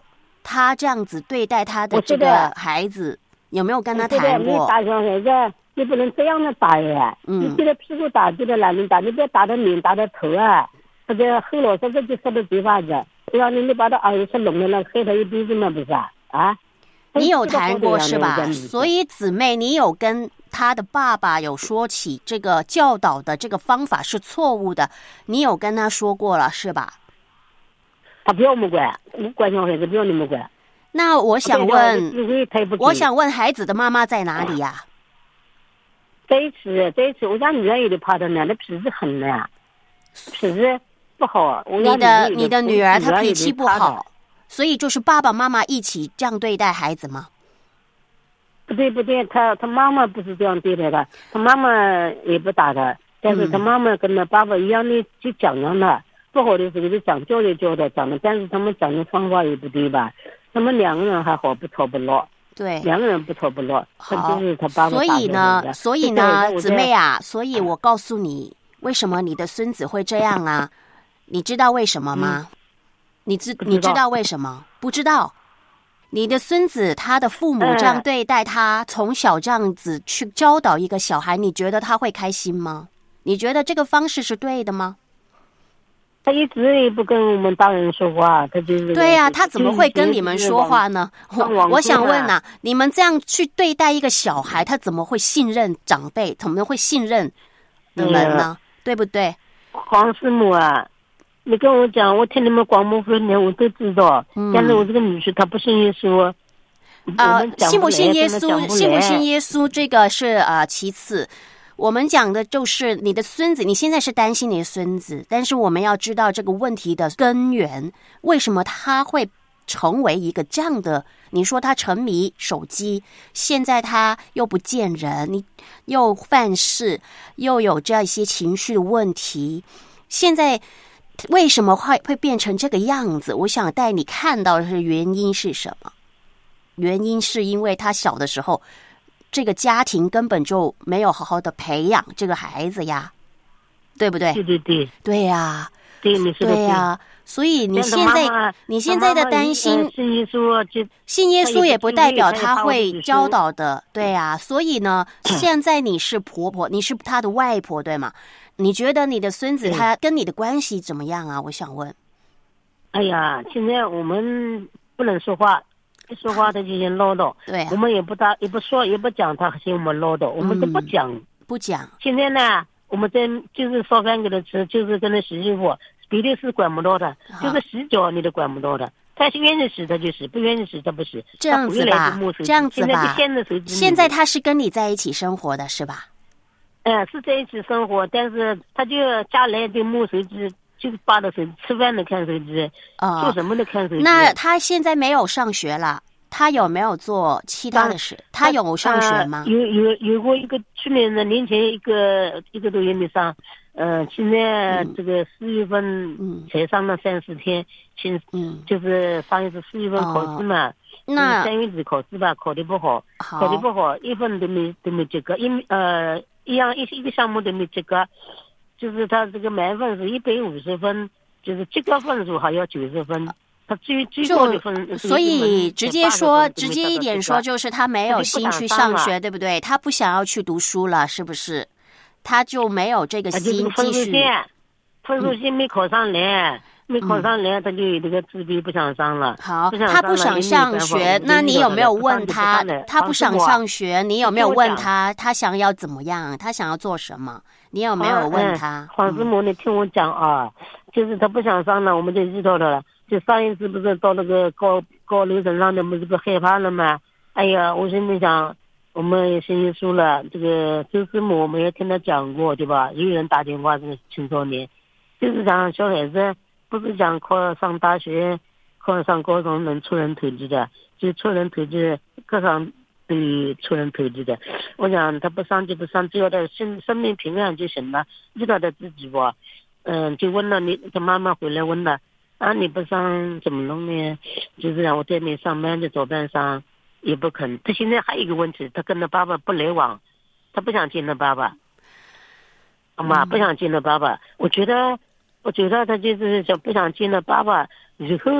他这样子对待他的这个孩子，有没有跟他谈过？ 你打小孩子，你不能这样的打呀！你对着屁股打，对着哪里打？你不要打到脸，打到头啊！或者后脑勺这就说的嘴巴子，让你把他耳朵聋了，那黑他一辈子嘛，不是啊？ 你有谈过是吧？所以姊妹，你有跟他的爸爸有说起这个教导的这个方法是错误的，你有跟他说过了是吧？ 他不要我们管，我管小孩子不要你们管。 那我想问孩子的妈妈在哪里呀？ 这一次，我家女儿有点怕他呢，那脾气狠的呀，脾气不好。 你的女儿她脾气不好，所以就是爸爸妈妈一起这样对待孩子吗？ 不对，他妈妈不是这样对待他，他妈妈也不打他，但是他妈妈跟他爸爸一样的去讲他，不好的时候就讲教的讲的，但是他们讲的方法也不对吧？他们两个人还好，不吵不闹。 对， 两个人不吵不闹。 好， 就是他爸爸所以呢，姊妹啊，所以我告诉你，为什么你的孙子会这样啊？你知道为什么吗？你知道为什么？不知道。你的孙子他的父母这样对待他，从小这样子去教导一个小孩，你觉得他会开心吗？你觉得这个方式是对的吗？ 他一直也不跟我们大人说话，他就是对呀，他怎么会跟你们说话呢？我想问啊，你们这样去对待一个小孩，他怎么会信任长辈？怎么会信任你们呢？对不对？ 黄师母啊，你跟我讲，我听你们广播分享，我都知道。但是我这个女婿他不信耶稣。 信不信耶稣这个是其次。我们讲的就是你的孙子，你现在是担心你的孙子，但是我们要知道这个问题的根源，为什么他会成为一个这样的？你说他沉迷手机，现在他又不见人，你又犯事，又有这些情绪的问题，现在为什么会变成这个样子？我想带你看到的是原因是什么？原因是因为他小的时候，这个家庭根本就没有好好的培养这个孩子呀，对不对？ 对呀， 对呀，所以你现在的担心，信耶稣也不代表他会教导的，对呀。所以呢，现在你是婆婆，你是他的外婆，对吗？你觉得你的孙子他跟你的关系怎么样啊？我想问。 哎呀，现在我们不能说话。一说话他就先唠叨， 对， 我们也不说也不讲，他嫌我们唠叨，我们都不讲。现在呢，我们在就是烧饭给他吃，就是跟他洗衣服，别的事管不到的，就是洗脚你都管不到的。他是愿意洗他就洗，不愿意洗他不洗。 这样子吧。现在他是跟你在一起生活的是吧？ 是在一起生活，但是他就家来就摸手机。就是扒着手机，吃饭的看手机，做什么的看手机。 那他现在没有上学了，他有没有做其他的事？他有上学吗？ 有过一个去年的年前一个多月没上，现在这个4月份才上了3-4天，就是上一次4月份考试嘛， 那 3月底考试吧，考得不好，一分都没及格，一个项目都没及格。就是他这个满分是150分，就是及格分数还要90分，他最高的分。 所以直接一点说，就是他没有心去上学，对不对？他不想要去读书了，是不是？他就没有这个心继续。 分数线没考上来，他就有这个自闭，不想上了。 好，他不想上学，那你有没有问他？他不想上学，你有没有问他？他想要怎么样？他想要做什么？你有没有问他？ 黄师母，你听我讲啊，就是他不想上了，我们就遇到了。就上一次不是到那个高楼层上的，不是不害怕了吗？哎呀，我心里想，我们也信耶稣了。这个周师母我们也听他讲过，对吧？有人打电话，这个青少年，就是讲小孩子不是讲考上大学、考上高中能出人头地的，就出人头地，各上对出人头地的。我想他不上就不上，只要他生命平安就行了，遇到他自己吧。就问了他妈妈回来问了，你不上怎么弄呢？就是让我在那上班就早班上也不肯。他现在还有一个问题，他跟他爸爸不来往，他不想见他爸爸。妈不想见他爸爸，我觉得他就是不想见他爸爸，以后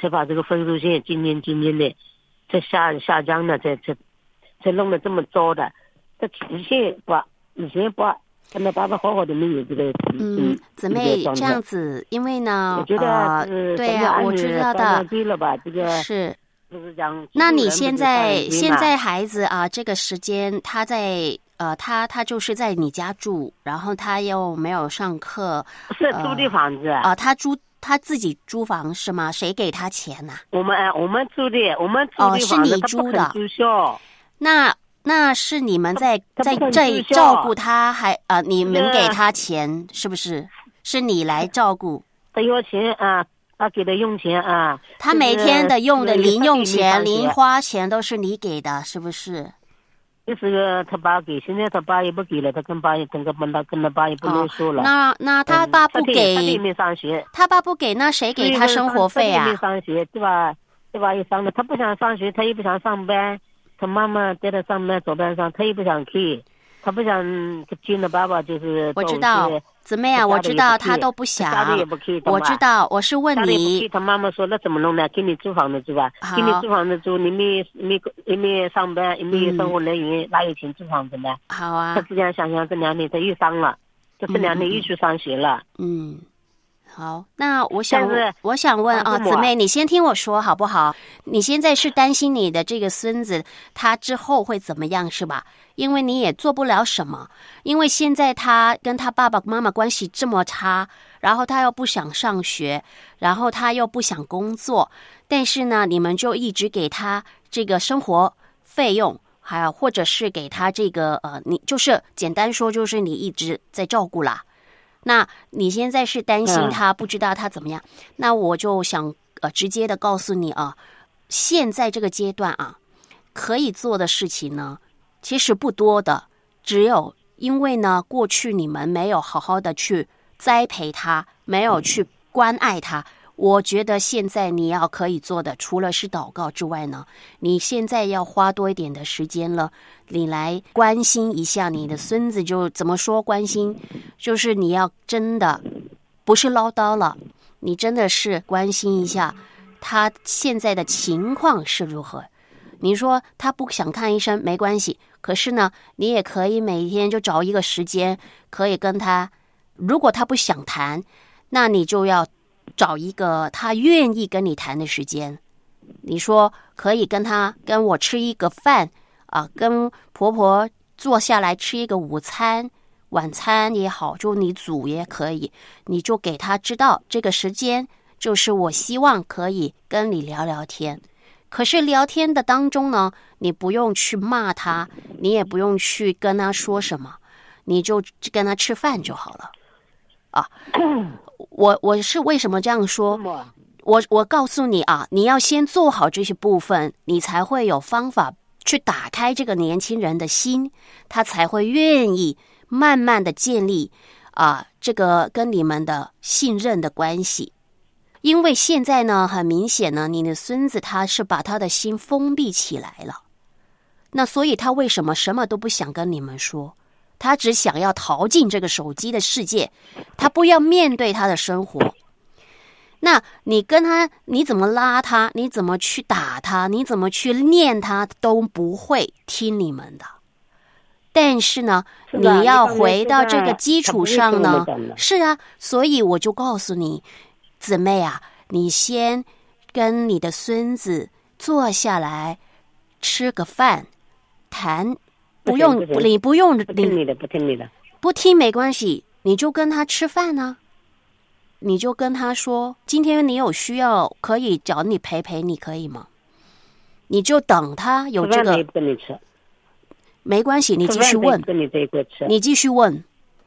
才把这个分数线渐渐的在下降了，才弄得这么糟的。这以前把跟他爸爸好好的没有这个姊妹这样子，因为呢， 我觉得对呀，我知道的， 对了吧？这个是。 就是讲， 那你现在孩子啊，这个时间他在他就是在你家住，然后他又没有上课， 是租的房子啊，他自己租房是吗？谁给他钱呐？ 我们租的房子， 是你租的。 住校。 那是你们在照顾他，还你们给他钱是不是？是你来照顾？ 他要钱啊。他给的用钱啊， 他每天的用的零用钱、零花钱都是你给的，是不是？ 就是他爸给，现在他爸也不给了，他跟他爸也不能说了。 那他爸不给， 他没上学， 他爸不给，那谁给他生活费啊？ 他没上学，对吧？也上了，他不想上学，他也不想上班，他妈妈带他上班早班上，他也不想去，他不想见了爸爸就是。 我知道。姊妹啊，我知道他都不想，我知道，我是问你。 他妈妈说那怎么弄呢？给你租房子住吧，给你租房子住，你没上班，也没有生活来源，哪有钱租房子呢？ 好啊。 他这样想，这2年他又上了，这2年又去上学了。 好，那我想问啊，姊妹，你先听我说好不好？你现在是担心你的这个孙子他之后会怎么样是吧？因为你也做不了什么，因为现在他跟他爸爸妈妈关系这么差，然后他又不想上学，然后他又不想工作，但是呢，你们就一直给他这个生活费用，还有或者是给他这个你就是简单说就是你一直在照顾啦。那你现在是担心他不知道他怎么样，那我就想直接的告诉你啊，现在这个阶段啊，可以做的事情呢，其实不多的，只有因为呢，过去你们没有好好的去栽培他，没有去关爱他。我觉得现在你要可以做的，除了是祷告之外呢，你现在要花多一点的时间了，你来关心一下你的孙子。就怎么说关心，就是你要真的不是唠叨了，你真的是关心一下他现在的情况是如何。你说他不想看医生没关系，可是呢，你也可以每天就找一个时间可以跟他，如果他不想谈，那你就要找一个他愿意跟你谈的时间。你说可以跟我吃一个饭啊，跟婆婆坐下来吃一个午餐晚餐也好，就你煮也可以，你就给他知道这个时间就是我希望可以跟你聊聊天。可是聊天的当中呢，你不用去骂他，你也不用去跟他说什么，你就跟他吃饭就好了啊。我是为什么这样说？我告诉你啊，你要先做好这些部分，你才会有方法去打开这个年轻人的心，他才会愿意慢慢的建立这个跟你们的信任的关系。因为现在呢，很明显呢，你的孙子他是把他的心封闭起来了，那所以他为什么什么都不想跟你们说？他只想要逃进这个手机的世界，他不要面对他的生活。那你跟他，你怎么拉他，你怎么去打他，你怎么去念他，都不会听你们的。但是呢，你要回到这个基础上呢，是啊，所以我就告诉你，姊妹啊，你先跟你的孙子坐下来吃个饭，谈。不用，你不用， 不听你的，不听你的， 不听没关系，你就跟他吃饭呢，你就跟他说，今天你有需要可以找你陪你，可以吗？你就等他有这个， 跟你吃， 没关系，你继续问， 跟你这一块吃， 你继续问，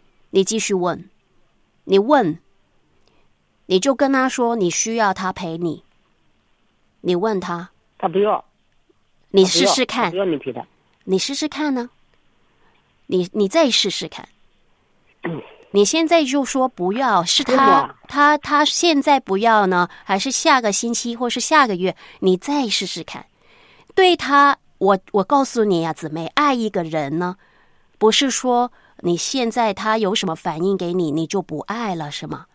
你问，你就跟他说你需要他陪你，你问他， 他不要， 你试试看， 不要你陪他。 你试试看呢，你再试试看。你现在就说不要，是他现在不要呢，还是下个星期或是下个月？你再试试看。对他，我告诉你啊，姊妹，爱一个人呢，不是说你现在他有什么反应给你，你就不爱了，是吗？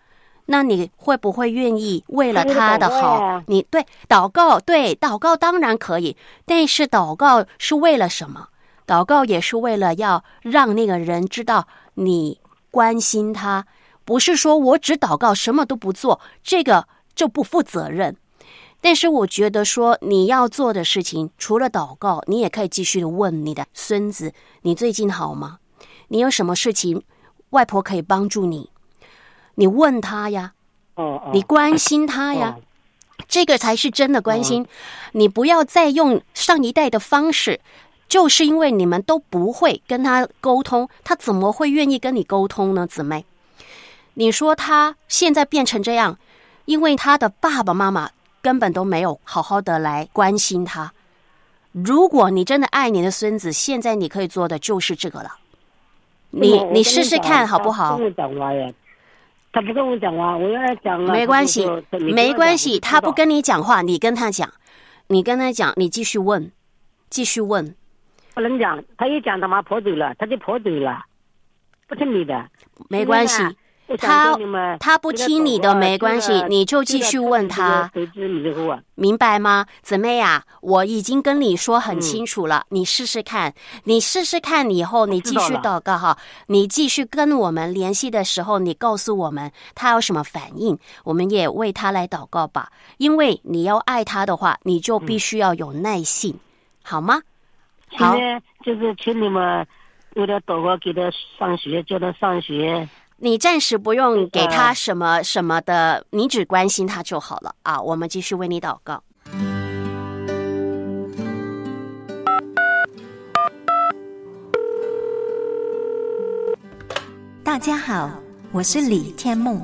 那你会不会愿意为了他的好？你对祷告当然可以，但是祷告是为了什么？祷告也是为了要让那个人知道你关心他，不是说我只祷告什么都不做，这个就不负责任。但是我觉得说你要做的事情，除了祷告，你也可以继续的问你的孙子，你最近好吗？你有什么事情外婆可以帮助你？你问他呀，你关心他呀，这个才是真的关心。你不要再用上一代的方式，就是因为你们都不会跟他沟通，他怎么会愿意跟你沟通呢？姊妹，你说他现在变成这样，因为他的爸爸妈妈根本都没有好好的来关心他。如果你真的爱你的孙子，现在你可以做的就是这个了。你试试看好不好？ 他不跟我讲话，我要讲了。 没关系，没关系。他不跟你讲话，你跟他讲，你跟他讲，你继续问，继续问。 不能讲，他一讲他妈破嘴了，他就破嘴了，不听你的。 没关系，他不听你的没关系，你就继续问他。明白吗？姊妹啊，我已经跟你说很清楚了，你试试看，你试试看以后你继续祷告哈，你继续跟我们联系的时候，你告诉我们他有什么反应，我们也为他来祷告吧。因为你要爱他的话，你就必须要有耐性，好吗？好， 现在就是请你们为了祷告给他上学，叫他上学。 你暂时不用给他什么什么的，你只关心他就好了啊！我们继续为你祷告。 大家好，我是李天梦。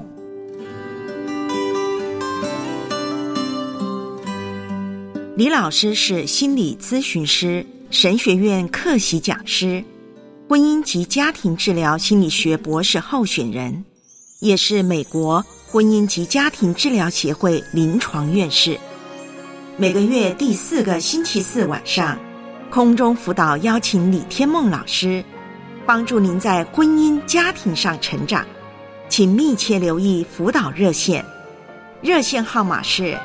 李老师是心理咨询师、神学院客席讲师，婚姻及家庭治疗心理学博士候选人，也是美国婚姻及家庭治疗协会临床院士。每个月第4个星期四晚上，空中辅导邀请李天梦老师，帮助您在婚姻家庭上成长。请密切留意辅导热线，热线号码是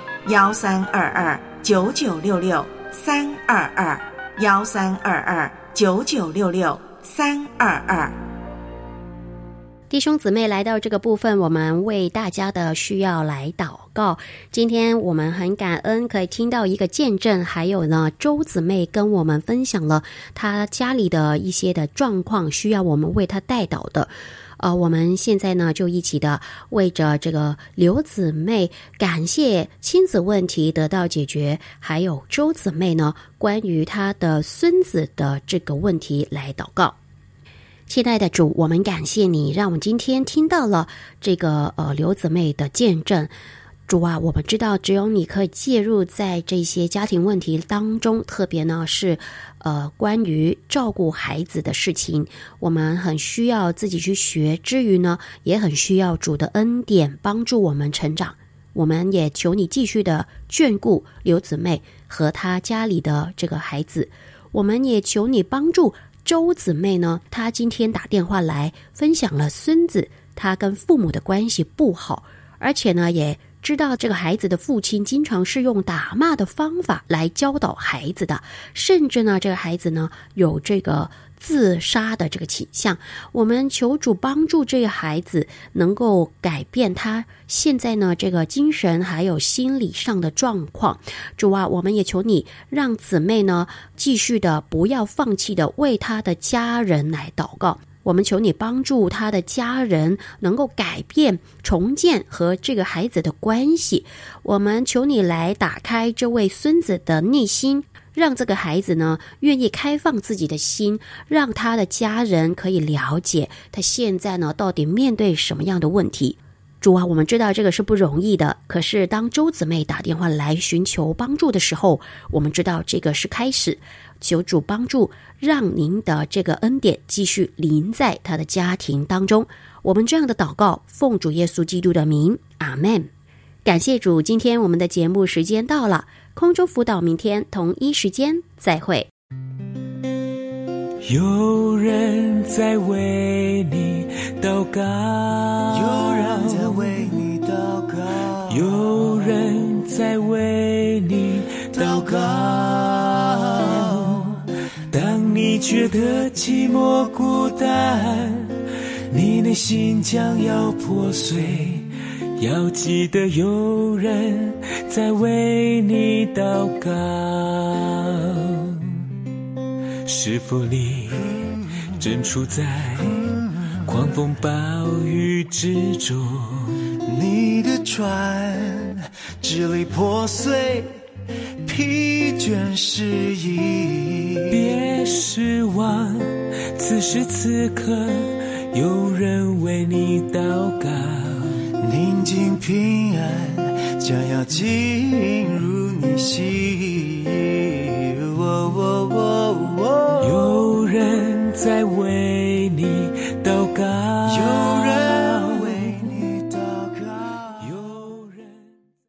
1322-9966-322-1322-9966-322。 弟兄姊妹，来到这个部分，我们为大家的需要来祷告。今天我们很感恩可以听到一个见证，还有呢，周姊妹跟我们分享了她家里的一些的状况，需要我们为她代祷的。我们现在呢就一起的为着这个刘姊妹感谢亲子问题得到解决，还有周姊妹呢关于她的孙子的这个问题来祷告。亲爱的主，我们感谢你，让我们今天听到了这个刘姊妹的见证。主啊，我们知道只有你可以介入在这些家庭问题当中，特别呢是关于照顾孩子的事情，我们很需要自己去学，之余呢也很需要主的恩典帮助我们成长。我们也求你继续的眷顾刘姊妹和她家里的这个孩子，我们也求你帮助周姊妹呢，她今天打电话来分享了孙子她跟父母的关系不好，而且呢也知道这个孩子的父亲经常是用打骂的方法来教导孩子的，甚至呢这个孩子呢有这个自杀的这个倾向。我们求主帮助这个孩子能够改变他现在呢这个精神还有心理上的状况。主啊，我们也求你让姊妹呢继续的不要放弃的为他的家人来祷告。我们求你帮助他的家人能够改变重建和这个孩子的关系。我们求你来打开这位孙子的内心，让这个孩子呢愿意开放自己的心，让他的家人可以了解他现在呢到底面对什么样的问题。主啊，我们知道这个是不容易的，可是当周姊妹打电话来寻求帮助的时候，我们知道这个是开始。求主帮助，让您的这个恩典继续临在他的家庭当中。我们这样的祷告，奉主耶稣基督的名，阿们。感谢主，今天我们的节目时间到了，空中辅导明天同一时间再会。 有人在为你祷告， 有人在为你祷有人在为你祷告。当你觉得寂寞孤单，你内心将要破碎，要记得有人在为你祷告。是否你正处在狂风暴雨之中？ 你的船支离破碎，疲倦失意。 别失望，此时此刻有人为你祷告。 宁静平安将要进入你心。 有人在为